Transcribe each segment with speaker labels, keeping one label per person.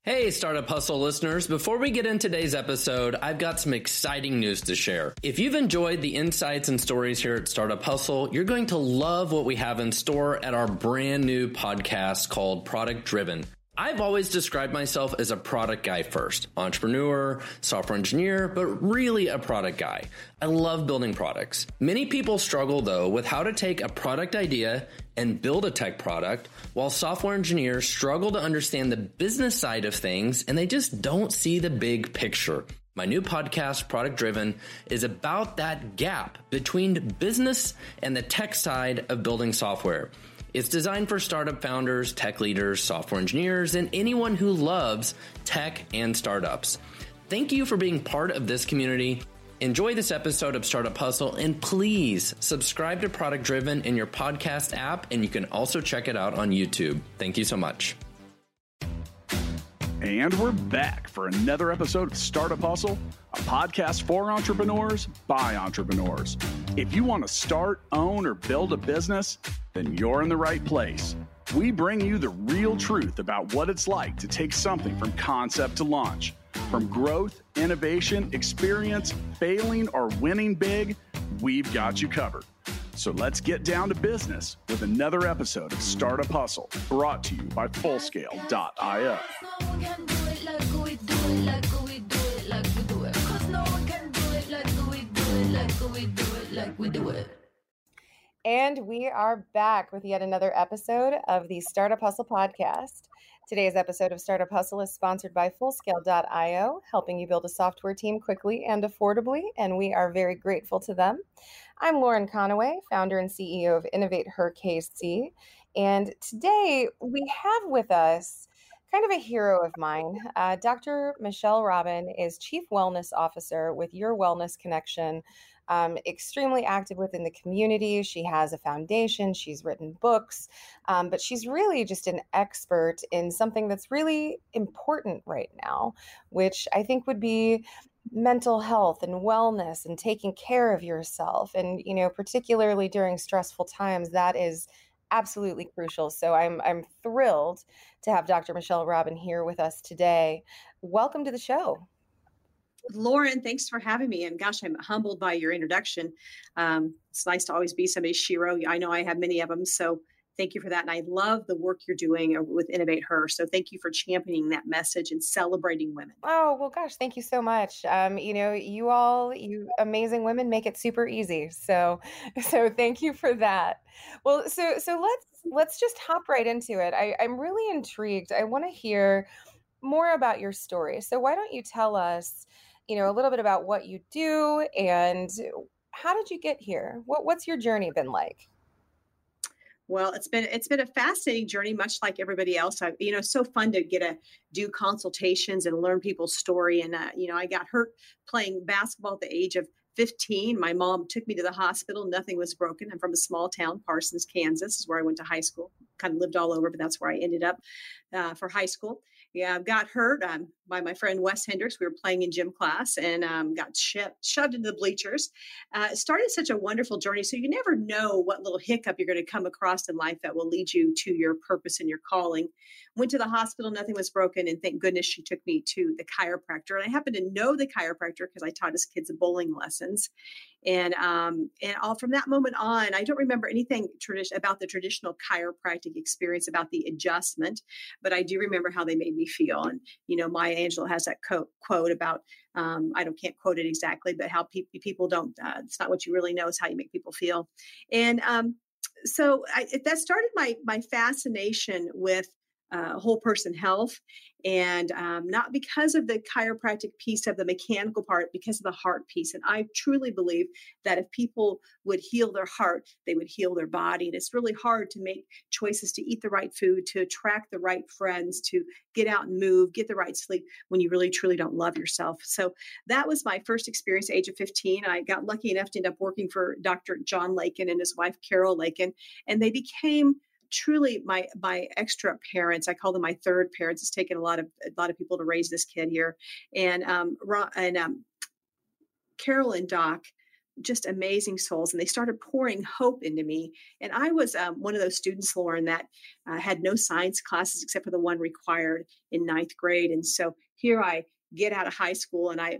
Speaker 1: Hey, Startup Hustle listeners. Before we get into today's episode, I've got some exciting news to share. If you've enjoyed the insights and stories here at Startup Hustle, you're going to love what we have in store at our brand new podcast called Product Driven. I've always described myself as a product guy first, entrepreneur, software engineer, but really a product guy. I love building products. Many people struggle though with how to take a product idea and build a tech product, while software engineers struggle to understand the business side of things and they just don't see the big picture. My new podcast, Product Driven, is about that gap between business and the tech side of building software. It's designed for startup founders, tech leaders, software engineers, and anyone who loves tech and startups. Thank you for being part of this community. Enjoy this episode of Startup Hustle, and please subscribe to Product Driven in your podcast app, and you can also check it out on YouTube. Thank you so much.
Speaker 2: And we're back for another episode of Startup Hustle, a podcast for entrepreneurs by entrepreneurs. If you want to start, own, or build a business, then you're in the right place. We bring you the real truth about what it's like to take something from concept to launch. From growth, innovation, experience, failing, or winning big, we've got you covered. So let's get down to business with another episode of Startup Hustle, brought to you by Fullscale.io.
Speaker 3: And we are back with yet another episode of the Startup Hustle podcast. Today's episode of Startup Hustle is sponsored by Fullscale.io, helping you build a software team quickly and affordably, and we are very grateful to them. I'm Lauren Conaway, founder and CEO of Innovate Her KC, and today we have with us kind of a hero of mine. Dr. Michelle Robin is Chief Wellness Officer with Your Wellness Connection, extremely active within the community. She has a foundation, she's written books, but she's really just an expert in something that's really important right now, which I think would be mental health and wellness and taking care of yourself. And, you know, particularly during stressful times, that is absolutely crucial. So I'm thrilled to have Dr. Michelle Robin here with us today. Welcome to the show.
Speaker 4: Lauren, thanks for having me. And gosh, I'm humbled by your introduction. It's nice to always be somebody's hero. I know I have many of them. So thank you for that. And I love the work you're doing with Innovate Her. So thank you for championing that message and celebrating women.
Speaker 3: Oh, well, gosh, thank you so much. You know, you amazing women make it super easy. So thank you for that. Well, so let's just hop right into it. I'm really intrigued. I want to hear more about your story. So why don't you tell us, you know, a little bit about what you do and how did you get here? What's your journey been like?
Speaker 4: Well, it's been a fascinating journey, much like everybody else. So fun to do consultations and learn people's story. And I got hurt playing basketball at the age of 15. My mom took me to the hospital. Nothing was broken. I'm from a small town, Parsons, Kansas, is where I went to high school. Kind of lived all over, but that's where I ended up for high school. Yeah, I got hurt by my friend Wes Hendricks. We were playing in gym class and got shoved into the bleachers. It started such a wonderful journey. So you never know what little hiccup you're going to come across in life that will lead you to your purpose and your calling. Went to the hospital, nothing was broken. And thank goodness she took me to the chiropractor. And I happen to know the chiropractor because I taught his kids bowling lessons. And all from that moment on, I don't remember anything about the traditional chiropractic experience about the adjustment, but I do remember how they made me feel. And, you know, Maya Angelou has that quote about, can't quote it exactly, but how people don't, it's not what you really know, it's how you make people feel. And so that started my fascination with whole person health. And not because of the chiropractic piece of the mechanical part, because of the heart piece. And I truly believe that if people would heal their heart, they would heal their body. And it's really hard to make choices to eat the right food, to attract the right friends, to get out and move, get the right sleep when you really, truly don't love yourself. So that was my first experience at the age of 15. I got lucky enough to end up working for Dr. John Lakin and his wife, Carol Lakin, and they became truly my extra parents. I call them my third parents. It's taken a lot of people to raise this kid here. And Carol and Doc just amazing souls, and they started pouring hope into me. And I was one of those students, Lauren, that had no science classes except for the one required in ninth grade. And so here I get out of high school, and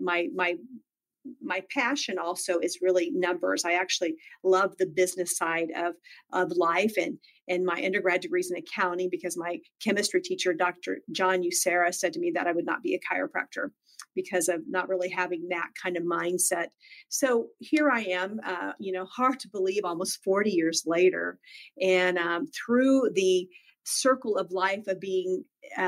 Speaker 4: my passion also is really numbers. I actually love the business side of life, and my undergrad degree is in accounting because my chemistry teacher, Dr. John Usera, said to me that I would not be a chiropractor because of not really having that kind of mindset. So here I am, hard to believe, almost 40 years later, and through the circle of life of being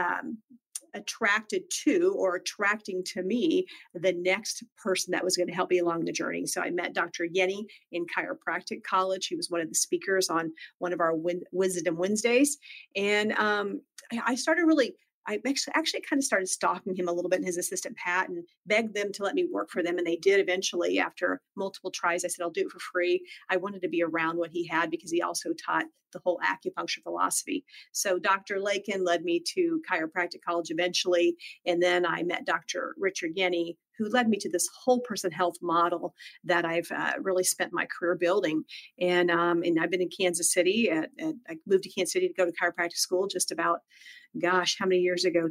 Speaker 4: attracted to or attracting to me the next person that was going to help me along the journey. So I met Dr. Yenny in Chiropractic College. He was one of the speakers on one of our Wisdom Wednesdays. And I started really, I actually kind of started stalking him a little bit, and his assistant Pat, and begged them to let me work for them. And they did eventually. After multiple tries, I said, I'll do it for free. I wanted to be around what he had because he also taught the whole acupuncture philosophy. So Dr. Lakin led me to Chiropractic College eventually. And then I met Dr. Richard Yenny, who led me to this whole person health model that I've really spent my career building. And I've been in Kansas City. I moved to Kansas City to go to chiropractic school just about, gosh, how many years ago?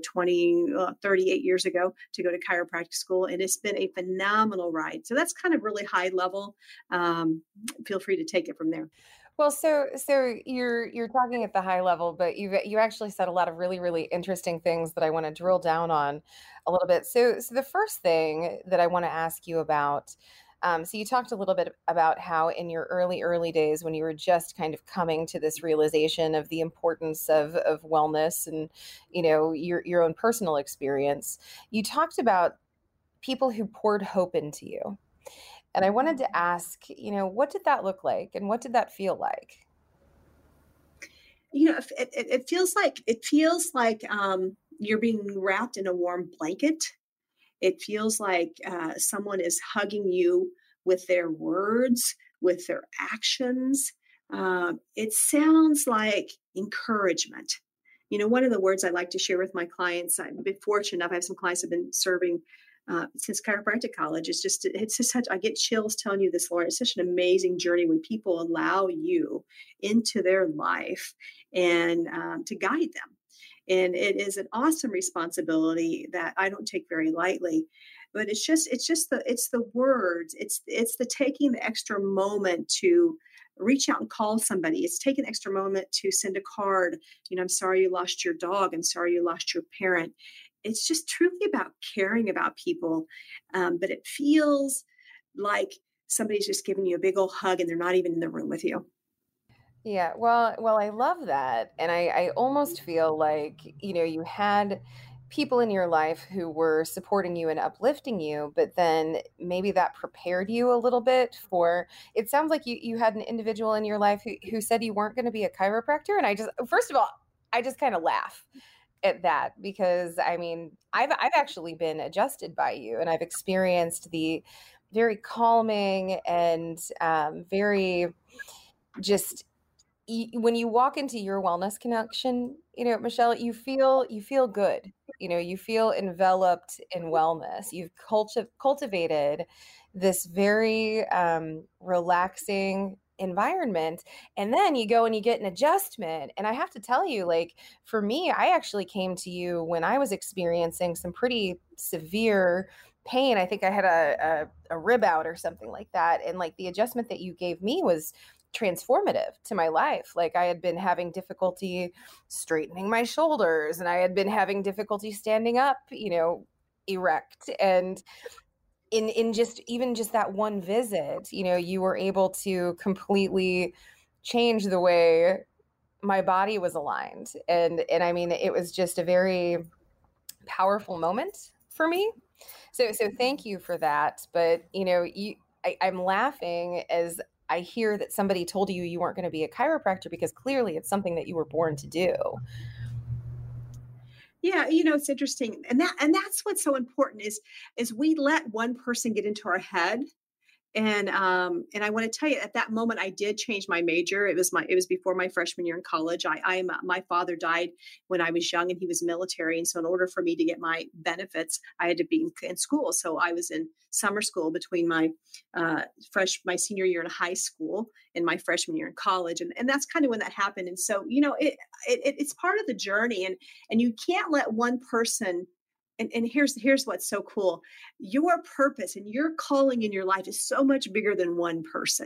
Speaker 4: 38 years ago, to go to chiropractic school. And it's been a phenomenal ride. So that's kind of really high level. Feel free to take it from there.
Speaker 3: Well, so you're talking at the high level, but you actually said a lot of really, really interesting things that I want to drill down on a little bit. So the first thing that I want to ask you about, so you talked a little bit about how in your early days, when you were just kind of coming to this realization of the importance of wellness and, your own personal experience, you talked about people who poured hope into you. And I wanted to ask, what did that look like, and what did that feel like?
Speaker 4: It feels like you're being wrapped in a warm blanket. It feels like someone is hugging you with their words, with their actions. It sounds like encouragement. One of the words I like to share with my clients, I've been fortunate enough, I have some clients I've been serving since chiropractic college. It's just such, I get chills telling you this, Lauren. It's such an amazing journey when people allow you into their life and to guide them. And it is an awesome responsibility that I don't take very lightly. But it's the words. It's the taking the extra moment to reach out and call somebody. It's taking an extra moment to send a card. I'm sorry you lost your dog. I'm sorry you lost your parent. It's just truly about caring about people. But it feels like somebody's just giving you a big old hug and they're not even in the room with you.
Speaker 3: Yeah, well, I love that. And I almost feel like, you had people in your life who were supporting you and uplifting you, but then maybe that prepared you a little bit for, it sounds like you had an individual in your life who said you weren't going to be a chiropractor. And first of all, I just kind of laugh at that, because I've actually been adjusted by you, and I've experienced the very calming and very just, when you walk into your wellness connection, Michelle, you feel good. You feel enveloped in wellness. You've cultivated this very relaxing environment, and then you go and you get an adjustment. And I have to tell you, like, for me, I actually came to you when I was experiencing some pretty severe pain. I think I had a rib out or something like that, and like the adjustment that you gave me was transformative to my life. Like, I had been having difficulty straightening my shoulders, and I had been having difficulty standing up, erect. And in just that one visit, you were able to completely change the way my body was aligned. And it was just a very powerful moment for me. So thank you for that. But, I'm laughing as I hear that somebody told you weren't going to be a chiropractor, because clearly it's something that you were born to do.
Speaker 4: Yeah, it's interesting. And that's what's so important is we let one person get into our head And I want to tell you, at that moment, I did change my major. It was before my freshman year in college. My father died when I was young, and he was military. And so, in order for me to get my benefits, I had to be in school. So I was in summer school between my senior year in high school and my freshman year in college, and that's kind of when that happened. And so, it's part of the journey, and you can't let one person. And here's what's so cool. Your purpose and your calling in your life is so much bigger than one person.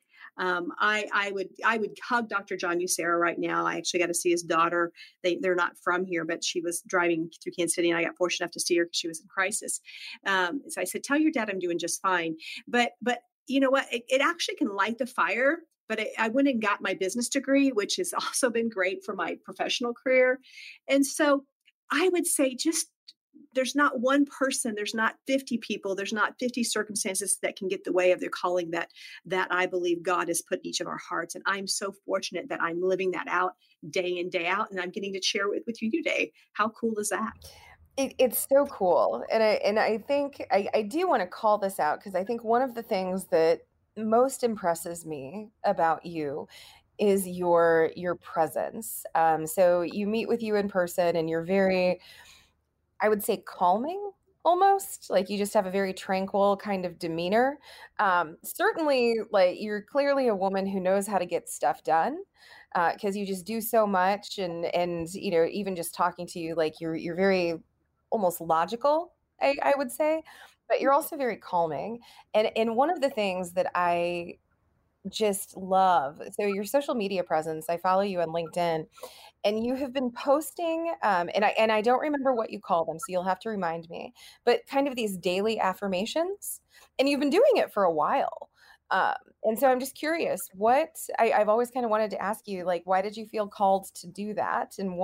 Speaker 4: I would hug Dr. John Usera right now. I actually got to see his daughter. They're not from here, but she was driving through Kansas City, and I got fortunate enough to see her because she was in crisis. So I said, "Tell your dad I'm doing just fine." But you know what? It actually can light the fire. But I went and got my business degree, which has also been great for my professional career. And so I would say there's not one person, there's not 50 people, there's not 50 circumstances that can get the way of their calling that I believe God has put in each of our hearts. And I'm so fortunate that I'm living that out day in, day out, and I'm getting to share it with you today. How cool is that?
Speaker 3: It's so cool. And I think I do want to call this out, because I think one of the things that most impresses me about you is your presence. So you meet with you in person, and you're very, I would say, calming, almost like you just have a very tranquil kind of demeanor. Certainly, like, you're clearly a woman who knows how to get stuff done, because you just do so much. And even just talking to you, like, you're very almost logical, I would say, but you're also very calming. And one of the things that I just love, so your social media presence, I follow you on LinkedIn, and you have been posting, and I don't remember what you call them, so you'll have to remind me, but kind of these daily affirmations, and you've been doing it for a while. And so I'm just curious, I've always kind of wanted to ask you, like, why did you feel called to do that, and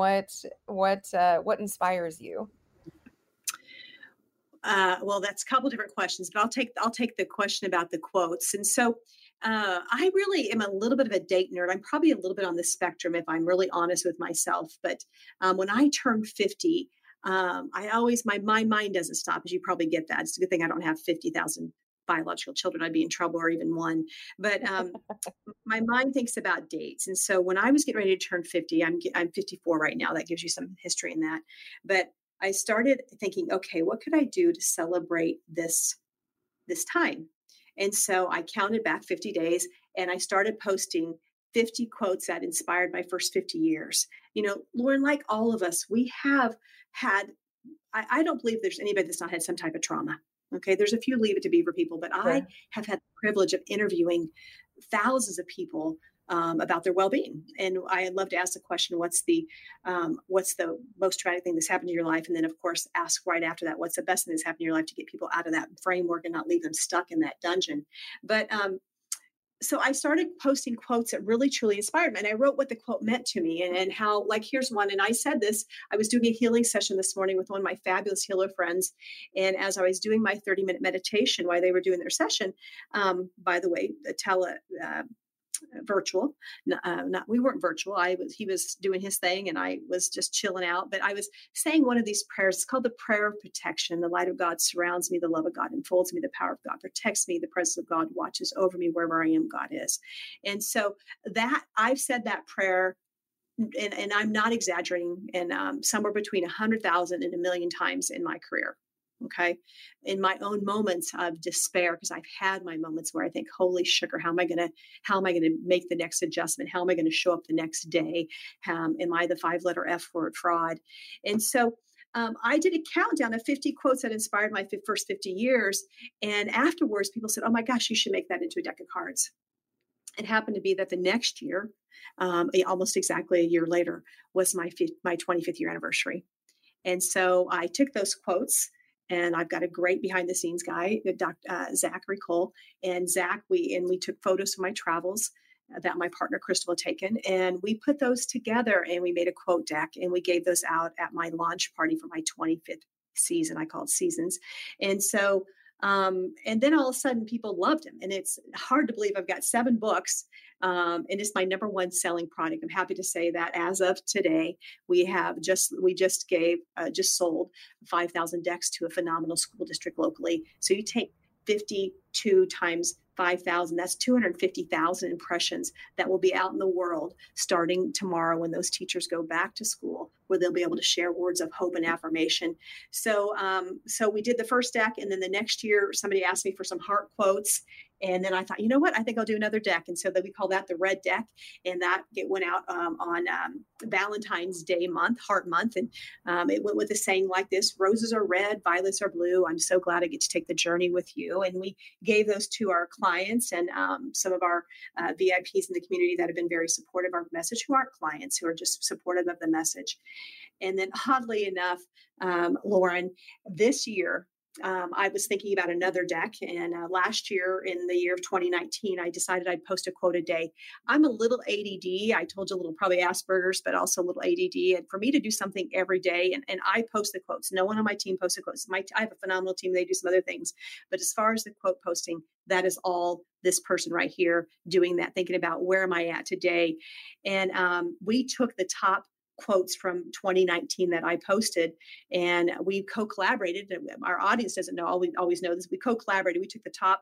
Speaker 3: what inspires you?
Speaker 4: Well, that's a couple different questions, but I'll take the question about the quotes. And so I really am a little bit of a date nerd. I'm probably a little bit on the spectrum, if I'm really honest with myself. But when I turned 50, my mind doesn't stop, as you probably get that. It's a good thing I don't have 50,000 biological children. I'd be in trouble, or even one. But my mind thinks about dates. And so when I was getting ready to turn 50, I'm 54 right now. That gives you some history in that. But I started thinking, okay, what could I do to celebrate this time? And so I counted back 50 days, and I started posting 50 quotes that inspired my first 50 years. Lauren, like all of us, we have had, I don't believe there's anybody that's not had some type of trauma. Okay. There's a few Leave It to Beaver people, but I have had the privilege of interviewing thousands of people about their well-being. And I love to ask the question, what's the most traumatic thing that's happened in your life? And then, of course, ask right after that, what's the best thing that's happened in your life, to get people out of that framework and not leave them stuck in that dungeon. But so I started posting quotes that really, truly inspired me. And I wrote what the quote meant to me, and how, like, here's one. And I said this, I was doing a healing session this morning with one of my fabulous healer friends. And as I was doing my 30-minute meditation while they were doing their session, by the way, virtual, we weren't virtual. He was doing his thing, and I was just chilling out. But I was saying one of these prayers. It's called the prayer of protection. The light of God surrounds me. The love of God enfolds me. The power of God protects me. The presence of God watches over me. Wherever I am, God is. And so that I've said that prayer, and I'm not exaggerating, and somewhere between 100,000 and 1,000,000 times in my career. Okay. In my own moments of despair, because I've had my moments where I think, holy sugar, how am I going to make the next adjustment? How am I going to show up the next day? Am I the 5-letter F word, fraud? And so I did a countdown of 50 quotes that inspired my first 50 years. And afterwards, people said, oh my gosh, you should make that into a deck of cards. It happened to be that the next year, almost exactly a year later, was my 25th year anniversary. And so I took those quotes, and I've got a great behind the scenes guy, Dr. Zachary Cole. And Zach, we took photos from my travels that my partner Crystal had taken. And we put those together, and we made a quote deck, and we gave those out at my launch party for my 25th season. I call it Seasons. And so, and then all of a sudden people loved him. And it's hard to believe I've got 7 books. And it's my number 1 selling product. I'm happy to say that as of today, we just sold 5,000 decks to a phenomenal school district locally. So you take 52 times 5,000. That's 250,000 impressions that will be out in the world starting tomorrow when those teachers go back to school, where they'll be able to share words of hope and affirmation. So we did the first deck, and then the next year somebody asked me for some heart quotes. And then I thought, you know what, I think I'll do another deck. And so that we call that the red deck. And that went out on Valentine's Day month, Heart Month. And it went with a saying like this: roses are red, violets are blue. I'm so glad I get to take the journey with you. And we gave those to our clients and some of our VIPs in the community that have been very supportive of our message, who aren't clients, who are just supportive of the message. And then oddly enough, Lauren, this year, I was thinking about another deck. And last year, in the year of 2019, I decided I'd post a quote a day. I'm a little ADD. I told you a little, probably Asperger's, but also a little ADD. And for me to do something every day, and I post the quotes. No one on my team posts the quotes. I have a phenomenal team. They do some other things. But as far as the quote posting, that is all this person right here doing that, thinking about where am I at today. And we took the top quotes from 2019 that I posted, and we co-collaborated. Our audience doesn't know, always know this. We co-collaborated. We took the top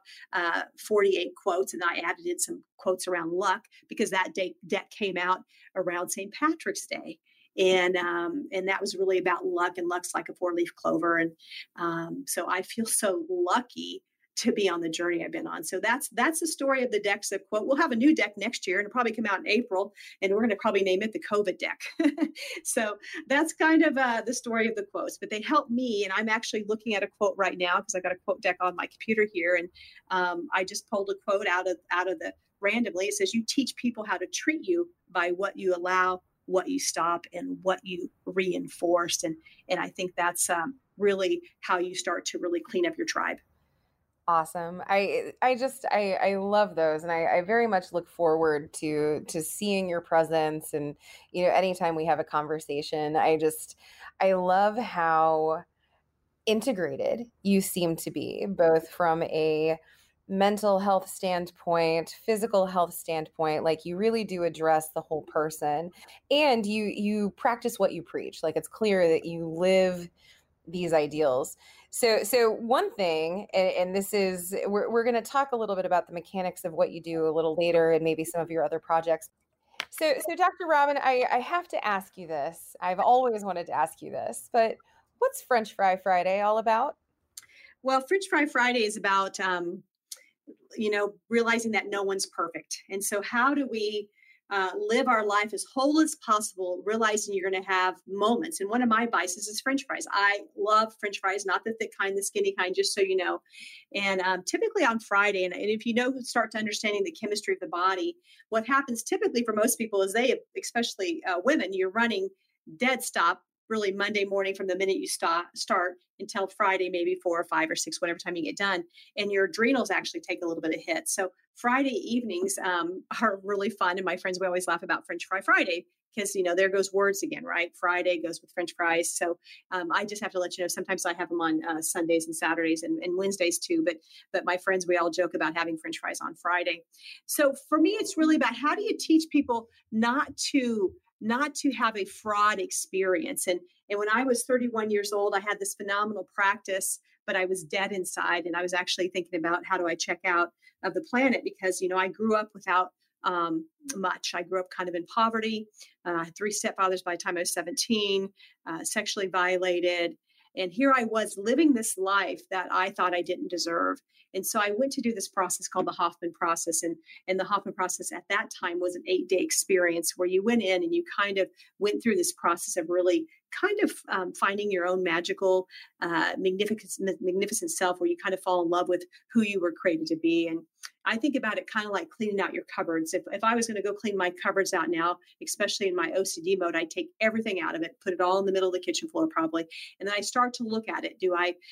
Speaker 4: 48 quotes, and I added in some quotes around luck, because that deck came out around St. Patrick's Day. And that was really about luck, and luck's like a 4-leaf clover. And so I feel so lucky to be on the journey I've been on. So that's the story of the decks of quote. We'll have a new deck next year, and it'll probably come out in April, and we're going to probably name it the COVID deck. So that's kind of the story of the quotes, but they help me. And I'm actually looking at a quote right now, because I've got a quote deck on my computer here. And I just pulled a quote out of the randomly. It says, you teach people how to treat you by what you allow, what you stop, and what you reinforce. And I think that's really how you start to really clean up your tribe.
Speaker 3: Awesome. I love those. And I very much look forward to seeing your presence. And, anytime we have a conversation, I love how integrated you seem to be, both from a mental health standpoint, physical health standpoint. Like, you really do address the whole person, and you practice what you preach. Like, it's clear that you live these ideals. So one thing, and this is, we're going to talk a little bit about the mechanics of what you do a little later, and maybe some of your other projects. So Dr. Robin, I have to ask you this. I've always wanted to ask you this, but what's French Fry Friday all about?
Speaker 4: Well, French Fry Friday is about, realizing that no one's perfect. And so how do we live our life as whole as possible, realizing you're going to have moments. And one of my vices is French fries. I love French fries, not the thick kind, the skinny kind, just so you know. And typically on Friday, and if you start to understanding the chemistry of the body, what happens typically for most people is especially women, you're running dead stop really Monday morning from the minute you start until Friday, maybe 4 or 5 or 6, whatever time you get done. And your adrenals actually take a little bit of hit. So Friday evenings are really fun. And my friends, we always laugh about French Fry Friday, because, there goes words again, right? Friday goes with French fries. So I just have to let you know, sometimes I have them on Sundays and Saturdays and Wednesdays too. But my friends, we all joke about having French fries on Friday. So for me, it's really about, how do you teach people not to have a fraud experience. And when I was 31 years old, I had this phenomenal practice, but I was dead inside. And I was actually thinking about, how do I check out of the planet? Because, I grew up without much. I grew up kind of in poverty. I had 3 stepfathers by the time I was 17, sexually violated. And here I was living this life that I thought I didn't deserve. And so I went to do this process called the Hoffman process. And the Hoffman process at that time was an 8-day experience where you went in and you kind of went through this process of really kind of finding your own magical, magnificent self, where you kind of fall in love with who you were created to be. And I think about it kind of like cleaning out your cupboards. If I was going to go clean my cupboards out now, especially in my OCD mode, I'd take everything out of it, put it all in the middle of the kitchen floor probably. And then I start to look at it.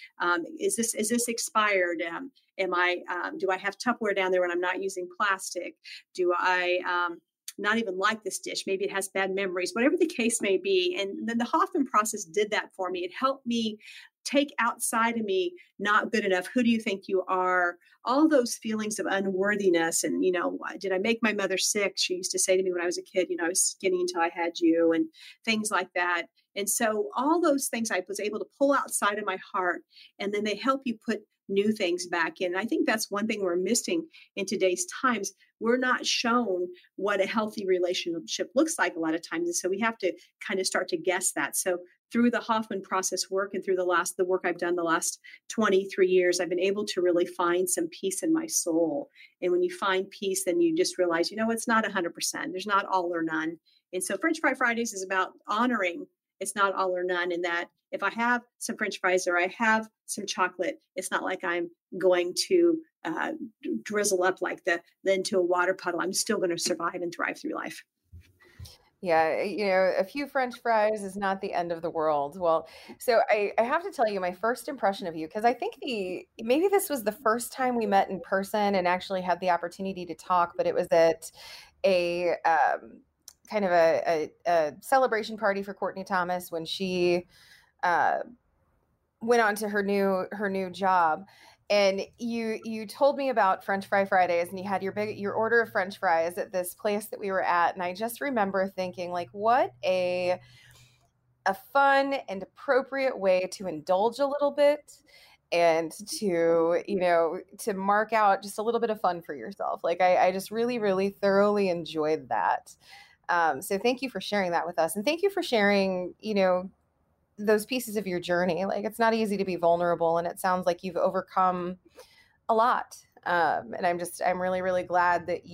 Speaker 4: Is this expired? Do I have Tupperware down there when I'm not using plastic? Do I not even like this dish? Maybe it has bad memories, whatever the case may be. And then the Hoffman process did that for me. It helped me take outside of me, not good enough. Who do you think you are? All those feelings of unworthiness. And, did I make my mother sick? She used to say to me when I was a kid, I was skinny until I had you, and things like that. And so all those things I was able to pull outside of my heart, and then they help you put new things back in. And I think that's one thing we're missing in today's times. We're not shown what a healthy relationship looks like a lot of times. And so we have to kind of start to guess that. So through the Hoffman process work and through the work I've done the last 23 years, I've been able to really find some peace in my soul. And when you find peace, then you just realize, it's not 100%. There's not all or none. And so French Fry Fridays is about honoring it's not all or none, and that if I have some French fries or I have some chocolate, it's not like I'm going to drizzle up into a water puddle. I'm still going to survive and thrive through life.
Speaker 3: Yeah, a few French fries is not the end of the world. Well, so I have to tell you my first impression of you, because I think maybe this was the first time we met in person and actually had the opportunity to talk, but it was at a kind of a celebration party for Courtney Thomas when she went on to her new job. And you told me about French Fry Fridays, and you had your order of French fries at this place that we were at. And I just remember thinking, like, what a fun and appropriate way to indulge a little bit and to mark out just a little bit of fun for yourself. Like, I just really, really thoroughly enjoyed that. So thank you for sharing that with us. And thank you for sharing, those pieces of your journey. Like, it's not easy to be vulnerable, and it sounds like you've overcome a lot. And I'm really, really glad that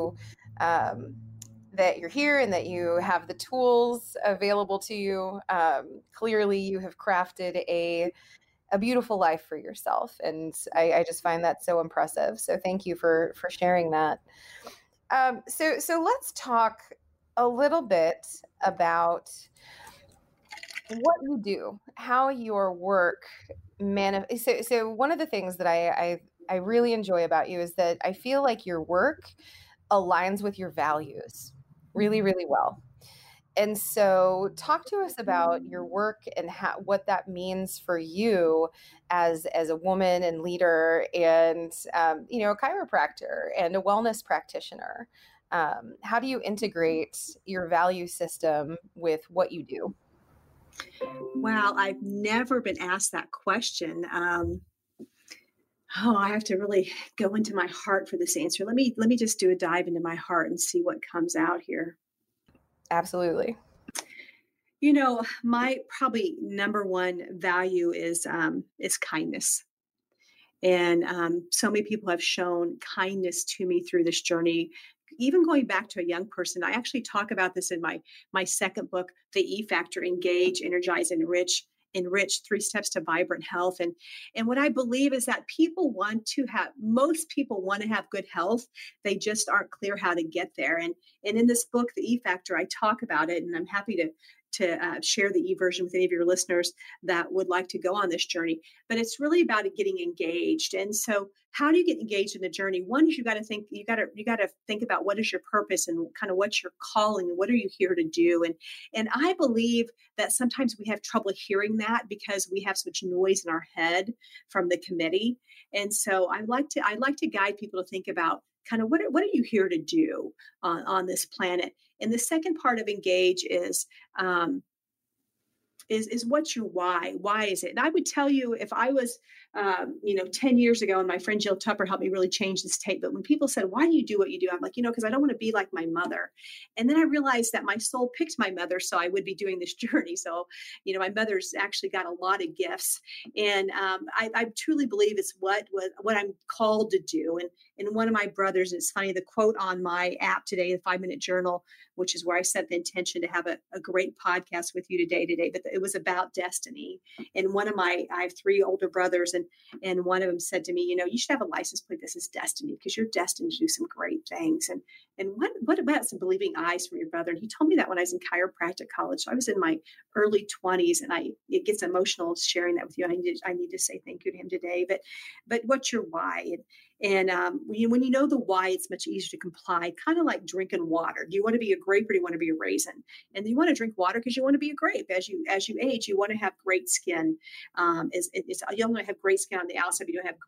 Speaker 3: that you're here and that you have the tools available to you. Clearly you have crafted a beautiful life for yourself. And I just find that so impressive. So thank you for sharing that. So let's talk a little bit about what you do, how your work So one of the things that I really enjoy about you is that I feel like your work aligns with your values really, really well. And so talk to us about your work and what that means for you as a woman and leader and, a chiropractor and a wellness practitioner. How do you integrate your value system with what you do?
Speaker 4: Wow, I've never been asked that question. I have to really go into my heart for this answer. Let me just do a dive into my heart and see what comes out here.
Speaker 3: Absolutely.
Speaker 4: My probably number one value is kindness. And so many people have shown kindness to me through this journey. Even going back to a young person, I actually talk about this in my second book, The E Factor: Engage, Energize, Enrich, 3 Steps to Vibrant Health. And what I believe is that most people want to have good health. They just aren't clear how to get there. And in this book, The E Factor, I talk about it, and I'm happy to share the e-version with any of your listeners that would like to go on this journey. But it's really about getting engaged. And so how do you get engaged in the journey? One is you got to think about what is your purpose and kind of what's your calling and what are you here to do? And I believe that sometimes we have trouble hearing that because we have so much noise in our head from the committee. And so I'd like to guide people to think about kind of what are you here to do on this planet? And the second part of engage is what's your why? Why is it? And I would tell you, if I was, 10 years ago, and my friend Jill Tupper helped me really change this tape. But when people said, why do you do what you do? I'm like, because I don't want to be like my mother. And then I realized that my soul picked my mother, so I would be doing this journey. So, my mother's actually got a lot of gifts. And I truly believe it's what I'm called to do. And one of my brothers, it's funny, the quote on my app today, the 5-Minute Journal, which is where I set the intention to have a great podcast with you today, but it was about destiny. And I have 3 older brothers, and one of them said to me, you should have a license plate that says destiny, because you're destined to do some great things. And what about some believing eyes from your brother? And he told me that when I was in chiropractic college. So I was in my early 20s, and it gets emotional sharing that with you. I need to say thank you to him today. But what's your why? And when you know the why, it's much easier to comply, kind of like drinking water. Do you want to be a grape or do you want to be a raisin? And you want to drink water because you want to be a grape. As you age, you want to have great skin. You don't want to have great skin on the outside, but you don't have great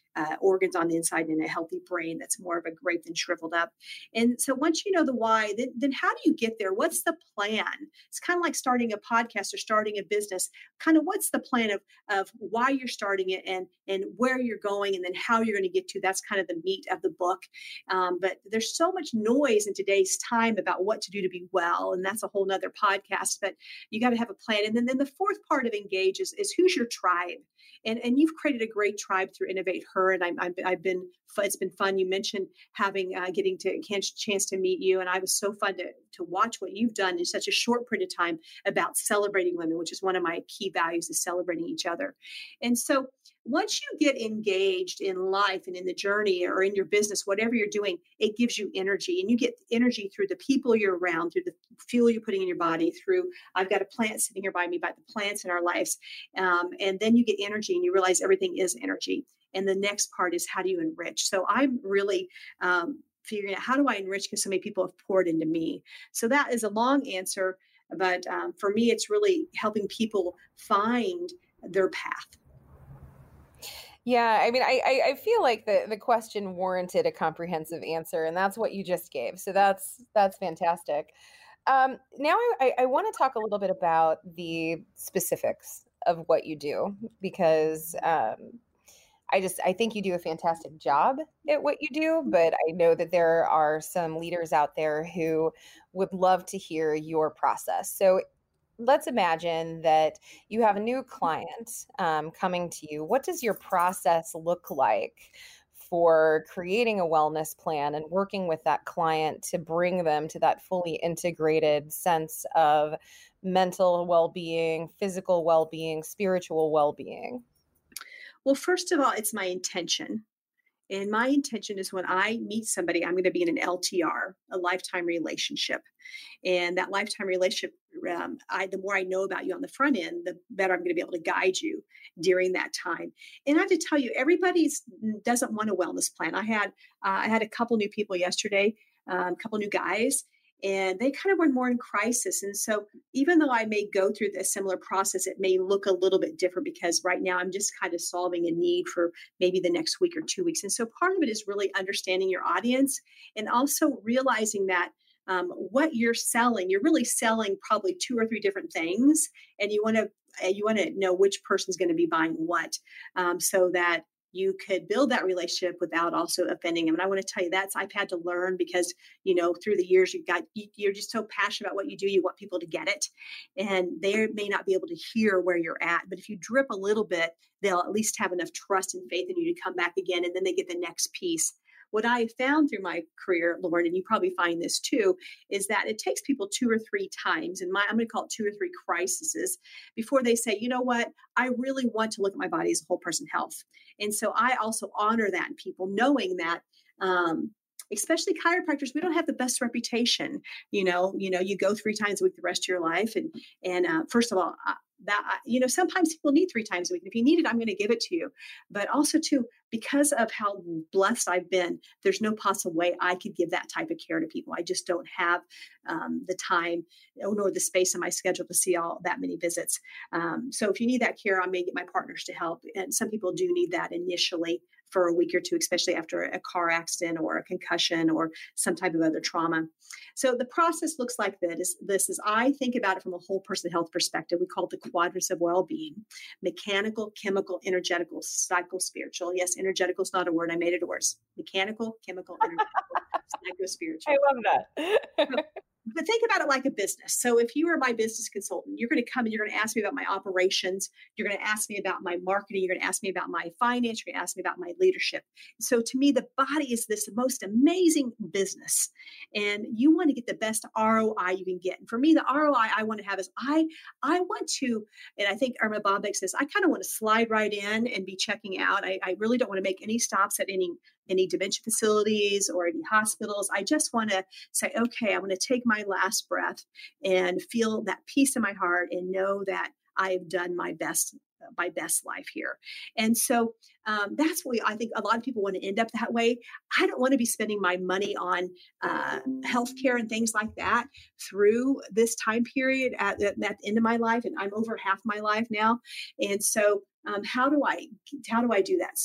Speaker 4: organs on the inside and a healthy brain that's more of a grape than shriveled up. And so once you know the why, then how do you get there? What's the plan? It's kind of like starting a podcast or starting a business. Kind of what's the plan of why you're starting it and where you're going, and then how you're going to get to. That's kind of the meat of the book. But there's so much noise in today's time about what to do to be well, and that's a whole nother podcast. But you got to have a plan. And then the fourth part of Engage is who's your tribe. And you've created a great tribe through Innovate Her, and I've been. It's been fun. You mentioned getting a chance to meet you, and I was so fun to watch what you've done in such a short period of time about celebrating women, which is one of my key values, is celebrating each other. And so once you get engaged in life and in the journey or in your business, whatever you're doing, it gives you energy, and you get energy through the people you're around, through the fuel you're putting in your body, through, I've got a plant sitting here by me, by the plants in our lives. And then you get energy and you realize everything is energy. And the next part is, how do you enrich? So I'm really figuring out, how do I enrich, because so many people have poured into me. So that is a long answer, but for me, it's really helping people find their path.
Speaker 3: Yeah, I mean, I feel like the question warranted a comprehensive answer, and that's what you just gave. So that's fantastic. Now I want to talk a little bit about the specifics of what you do, because I think you do a fantastic job at what you do, but I know that there are some leaders out there who would love to hear your process. So let's imagine that you have a new client coming to you. What does your process look like for creating a wellness plan and working with that client to bring them to that fully integrated sense of mental well-being, physical well-being, spiritual well-being?
Speaker 4: Well, first of all, it's my intention. And my intention is, when I meet somebody, I'm going to be in an LTR, a lifetime relationship. And that lifetime relationship, the more I know about you on the front end, the better I'm going to be able to guide you during that time. And I have to tell you, everybody doesn't want a wellness plan. I had a couple new people yesterday, a couple new guys, and they kind of were more in crisis. And so even though I may go through a similar process, it may look a little bit different, because right now I'm just kind of solving a need for maybe the next week or 2 weeks. And so part of it is really understanding your audience, and also realizing that what you're selling, you're really selling probably 2 or 3 different things. And you want to know which person's going to be buying what, so that you could build that relationship without also offending them. And I want to tell you, I've had to learn, because, through the years, you're just so passionate about what you do. You want people to get it, and they may not be able to hear where you're at. But if you drip a little bit, they'll at least have enough trust and faith in you to come back again. And then they get the next piece. What I found through my career, Lauren, and you probably find this too, is that it takes people 2 or 3 times, and I'm going to call it 2 or 3 crises, before they say, you know what, I really want to look at my body as a whole person health. And so I also honor that in people, knowing that, especially chiropractors, we don't have the best reputation. You go 3 times a week the rest of your life. And first of all, sometimes people need 3 times a week. If you need it, I'm going to give it to you. But also too, because of how blessed I've been, there's no possible way I could give that type of care to people. I just don't have the time nor the space in my schedule to see all that many visits. So if you need that care, I may get my partners to help. And some people do need that initially for a week or 2, especially after a car accident or a concussion or some type of other trauma. So the process looks like this. This is, I think about it from a whole person health perspective. We call it the quadrants of well-being: mechanical, chemical, energetical, psycho-spiritual. Yes, energetical is not a word. I made it a word. Mechanical, chemical, energetical, psycho-spiritual.
Speaker 3: I love that.
Speaker 4: But think about it like a business. So if you were my business consultant, you're going to come and you're going to ask me about my operations. You're going to ask me about my marketing. You're going to ask me about my finance. You're going to ask me about my leadership. So to me, the body is this most amazing business. And you want to get the best ROI you can get. And for me, the ROI I want to have is I want to, and I think Irma Bombeck says, I kind of want to slide right in and be checking out. I really don't want to make any stops at any dementia facilities or any hospitals. I just want to say, okay, I want to take my last breath and feel that peace in my heart and know that I've done my best life here. And so that's what I think a lot of people want to end up that way. I don't want to be spending my money on healthcare and things like that through this time period at the end of my life. And I'm over half my life now. And so how do I do that? So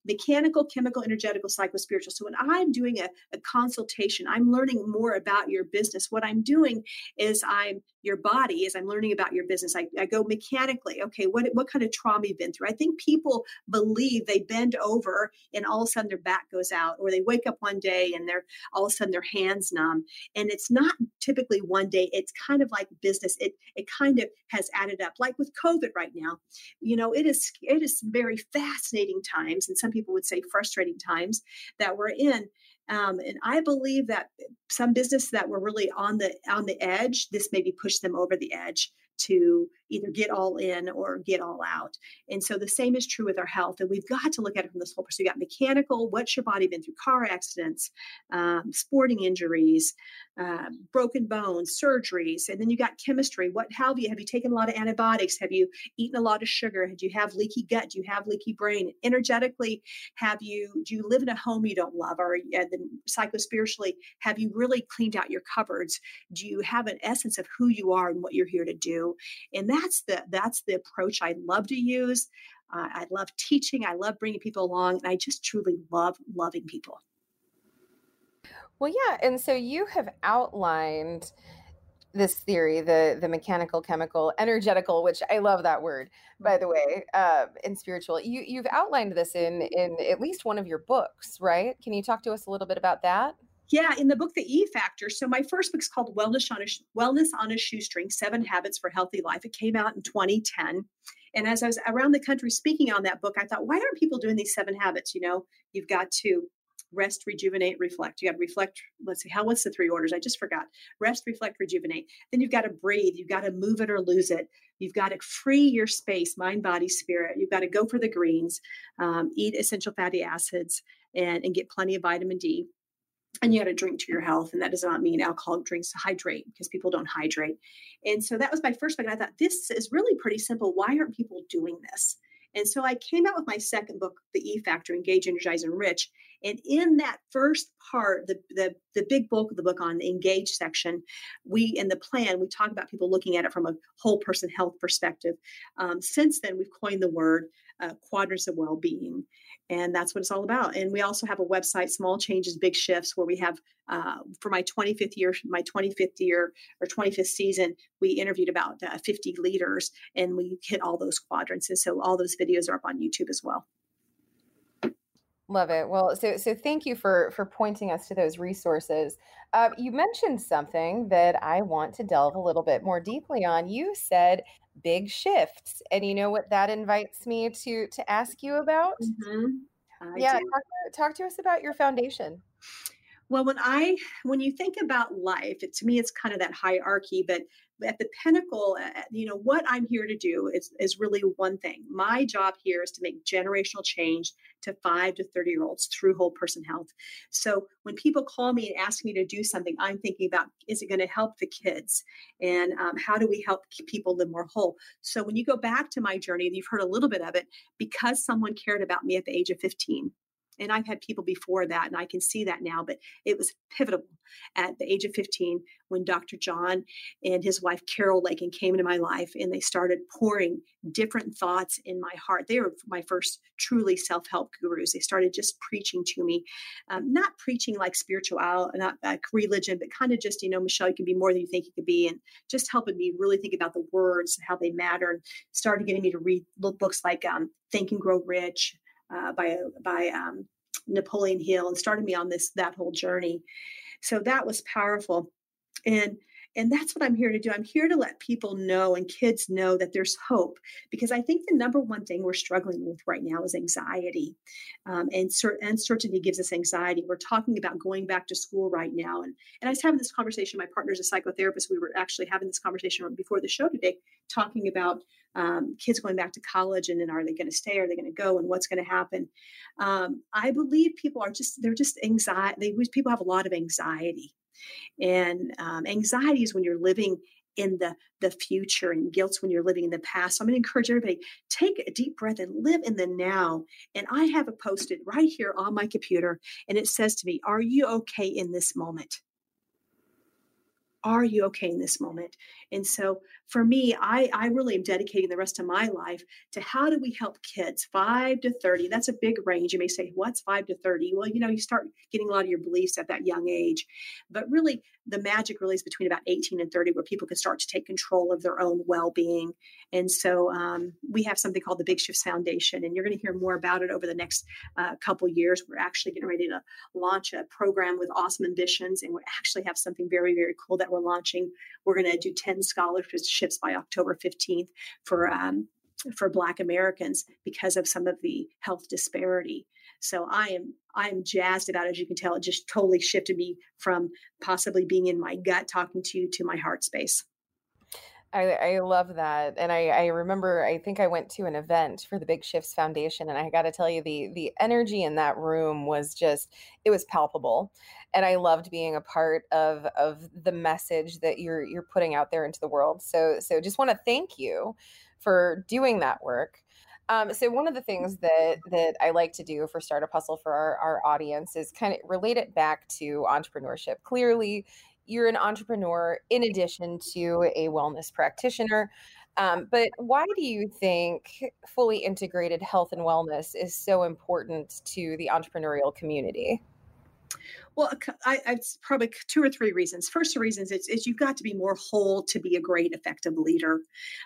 Speaker 4: mechanical, chemical, energetical, psychospiritual. So when I'm doing a consultation, I'm learning more about your business. What I'm doing is your body, as I'm learning about your business, I go mechanically. Okay, what kind of trauma you've been through? I think people believe they bend over and all of a sudden their back goes out, or they wake up one day and they're all of a sudden their hands numb. And it's not typically one day. It's kind of like business. It kind of has added up. Like with COVID right now, it is very fascinating times, and some people would say frustrating times that we're in. And I believe that some businesses that were really on the edge, this maybe pushed them over the edge to either get all in or get all out. And so the same is true with our health. And we've got to look at it from this whole perspective. You got mechanical, what's your body been through? Car accidents, sporting injuries, broken bones, surgeries. And then you got chemistry. Have you taken a lot of antibiotics? Have you eaten a lot of sugar? Do you have leaky gut? Do you have leaky brain? Energetically, do you live in a home you don't love? Or then psychospiritually, have you really cleaned out your cupboards? Do you have an essence of who you are and what you're here to do? And that's the approach I love to use. I love teaching. I love bringing people along. And I just truly love loving people.
Speaker 3: Well, yeah. And so you have outlined this theory, the mechanical, chemical, energetical, which I love that word, by the way, and spiritual. You've outlined this in at least one of your books, right? Can you talk to us a little bit about that?
Speaker 4: Yeah, in the book, The E Factor. So my first book's called Wellness on a Shoestring, 7 Habits for Healthy Life. It came out in 2010. And as I was around the country speaking on that book, I thought, why aren't people doing these 7 habits? You've got to rest, rejuvenate, reflect. You got to reflect. Let's see, what's the 3 orders? I just forgot. Rest, reflect, rejuvenate. Then you've got to breathe. You've got to move it or lose it. You've got to free your space, mind, body, spirit. You've got to go for the greens, eat essential fatty acids, and get plenty of vitamin D. And you got to drink to your health. And that does not mean alcoholic drinks to hydrate, because people don't hydrate. And so that was my first book. And I thought, this is really pretty simple. Why aren't people doing this? And so I came out with my second book, The E Factor, Engage, Energize, Enrich. And in that first part, the big bulk of the book on the engage section, in the plan, we talk about people looking at it from a whole person health perspective. Since then, we've coined the word quadrants of well-being. And that's what it's all about. And we also have a website, Small Changes, Big Shifts, where we have, for my 25th year or 25th season, we interviewed about 50 leaders, and we hit all those quadrants. And so all those videos are up on YouTube as well.
Speaker 3: Love it. Well, so thank you for pointing us to those resources. You mentioned something that I want to delve a little bit more deeply on. You said big shifts, and you know what that invites me to ask you about?
Speaker 4: Mm-hmm.
Speaker 3: Talk to us about your foundation.
Speaker 4: Well, when you think about life, to me, it's kind of that hierarchy, but at the pinnacle, what I'm here to do is really one thing. My job here is to make generational change to 5 to 30-year-olds through whole person health. So when people call me and ask me to do something, I'm thinking about, is it going to help the kids? And how do we help people live more whole? So when you go back to my journey, and you've heard a little bit of it, because someone cared about me at the age of 15. And I've had people before that, and I can see that now, but it was pivotal at the age of 15 when Dr. John and his wife, Carol Lakin, came into my life, and they started pouring different thoughts in my heart. They were my first truly self-help gurus. They started just preaching to me, not preaching like spirituality, not like religion, but kind of just, Michelle, you can be more than you think you could be, and just helping me really think about the words, how they matter, and started getting me to read books like Think and Grow Rich, by Napoleon Hill, and started me on that whole journey. So that was powerful. And that's what I'm here to do. I'm here to let people know, and kids know, that there's hope, because I think the number one thing we're struggling with right now is anxiety. And uncertainty gives us anxiety. We're talking about going back to school right now. And I was having this conversation, my partner's a psychotherapist. We were actually having this conversation before the show today, talking about kids going back to college, and then are they going to stay? Are they going to go? And what's going to happen? I believe people they're just anxiety. People have a lot of anxiety. And anxiety is when you're living in the future, and guilt's when you're living in the past. So I'm going to encourage everybody, take a deep breath and live in the now. And I have it posted right here on my computer, and it says to me, are you okay in this moment? are you okay in this moment? And so for me, I really am dedicating the rest of my life to how do we help kids 5 to 30. That's a big range. You may say, what's 5 to 30? Well, you start getting a lot of your beliefs at that young age. But really, the magic really is between about 18 and 30, where people can start to take control of their own well-being. And so we have something called the Big Shifts Foundation, and you're going to hear more about it over the next couple years. We're actually getting ready to launch a program with Awesome Ambitions, and we actually have something very, very cool that we're launching. We're going to do 10 scholarships by October 15th for Black Americans because of some of the health disparity. So I'm jazzed about it. As you can tell, it just totally shifted me from possibly being in my gut talking to you to my heart space.
Speaker 3: I love that. And I remember, I think I went to an event for the Big Shifts Foundation, and I got to tell you, the energy in that room was just, it was palpable. And I loved being a part of the message that you're putting out there into the world. So just want to thank you for doing that work. So one of the things that I like to do for Startup Hustle for our audience is kind of relate it back to entrepreneurship. Clearly, you're an entrepreneur in addition to a wellness practitioner. But why do you think fully integrated health and wellness is so important to the entrepreneurial community?
Speaker 4: Well, it's probably 2 or 3 reasons. First reason is you've got to be more whole to be a great, effective leader.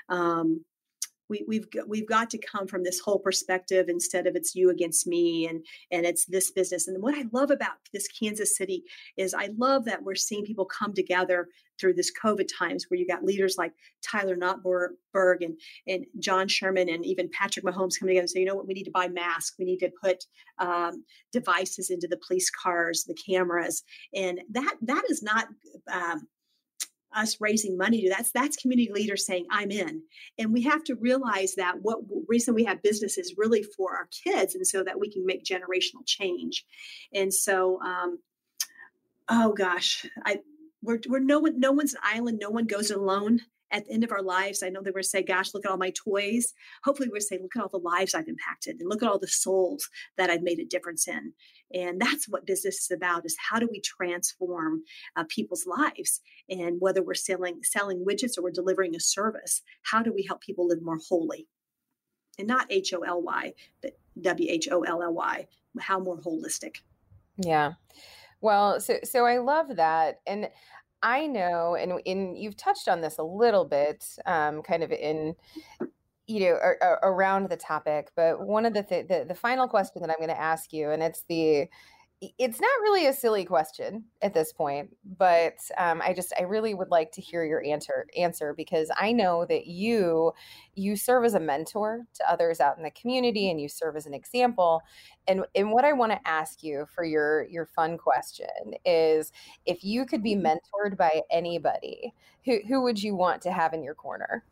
Speaker 4: We've got to come from this whole perspective instead of it's you against me and it's this business. And what I love about this Kansas City is I love that we're seeing people come together through this COVID times, where you got leaders like Tyler Notberg and John Sherman and even Patrick Mahomes coming together and say, you know what, we need to buy masks. We need to put devices into the police cars, the cameras. And that is not us raising money to. That's community leaders saying, I'm in. And we have to realize that what reason we have business is really for our kids, and so that we can make generational change. And so oh gosh, we're no one's an island, no one goes alone. At the end of our lives, I know they were say, gosh, look at all my toys. Hopefully we're saying, look at all the lives I've impacted, and look at all the souls that I've made a difference in. And that's what business is about, is how do we transform people's lives? And whether we're selling widgets or we're delivering a service, how do we help people live more wholly? And not HOLY, but WHOLLY, how more holistic.
Speaker 3: Yeah. Well, so I love that. And I know, and you've touched on this a little bit, kind of in, around the topic, but one of the final question that I'm going to ask you, and it's not really a silly question at this point, but I really would like to hear your answer, because I know that you serve as a mentor to others out in the community, and you serve as an example. And what I want to ask you for your fun question is, if you could be mentored by anybody, who would you want to have in your corner?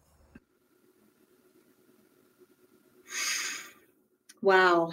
Speaker 4: Wow.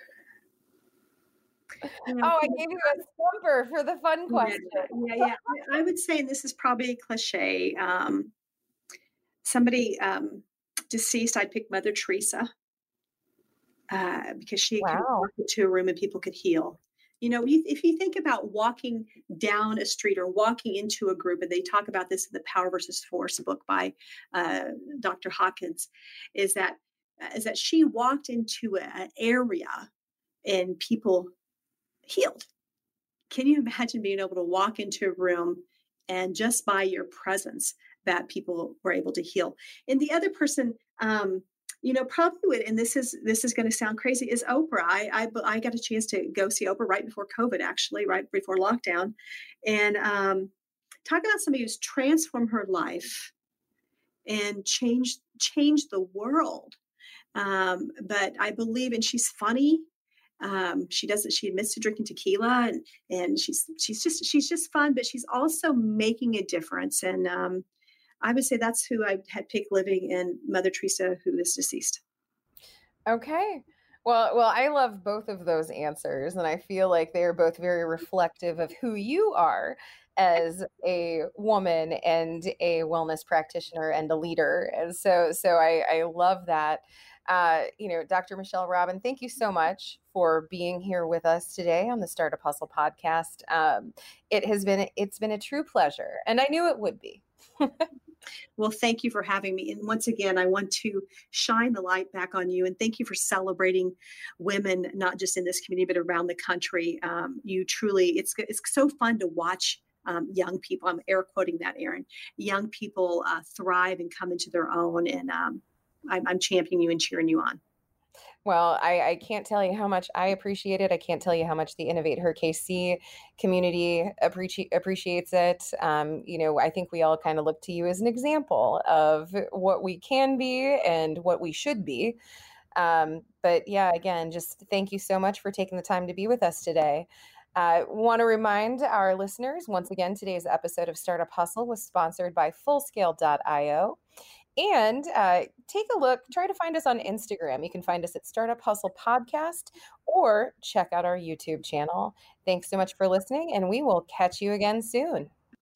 Speaker 3: Oh, I gave you a stumper for the fun question.
Speaker 4: Yeah. I would say, and this is probably a cliche, somebody deceased, I'd pick Mother Teresa because she could walk into a room and people could heal. If you think about walking down a street or walking into a group, and they talk about this in the Power versus Force book by Dr. Hawkins, is that she walked into an area and people healed. Can you imagine being able to walk into a room and just by your presence that people were able to heal? And the other person, probably would, and this is going to sound crazy, is Oprah. I got a chance to go see Oprah right before COVID, actually, right before lockdown, and talk about somebody who's transformed her life and changed the world. But I believe, and she's funny. She admits to drinking tequila, and she's just fun, but she's also making a difference. And I would say that's who I had picked living, and Mother Teresa, who is deceased.
Speaker 3: Okay. Well, I love both of those answers, and I feel like they are both very reflective of who you are as a woman and a wellness practitioner and a leader. And so I love that. Dr. Michelle Robin, thank you so much for being here with us today on the Startup Hustle podcast. It's been a true pleasure, and I knew it would be.
Speaker 4: Well, thank you for having me. And once again, I want to shine the light back on you and thank you for celebrating women, not just in this community, but around the country. You truly, it's so fun to watch young people. I'm air quoting that, Erin. Young people thrive and come into their own. And I'm championing you and cheering you on.
Speaker 3: Well, I can't tell you how much I appreciate it. I can't tell you how much the Innovate Her KC community appreciates it. I think we all kind of look to you as an example of what we can be and what we should be. But yeah, again, just thank you so much for taking the time to be with us today. Want to remind our listeners, once again, today's episode of Startup Hustle was sponsored by Fullscale.io. And take a look, try to find us on Instagram. You can find us at Startup Hustle Podcast or check out our YouTube channel. Thanks so much for listening, and we will catch you again soon.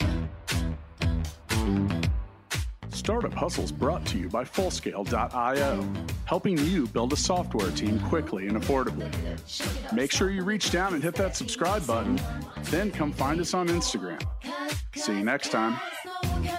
Speaker 2: Startup Hustle is brought to you by Fullscale.io, helping you build a software team quickly and affordably. Make sure you reach down and hit that subscribe button, then come find us on Instagram. See you next time.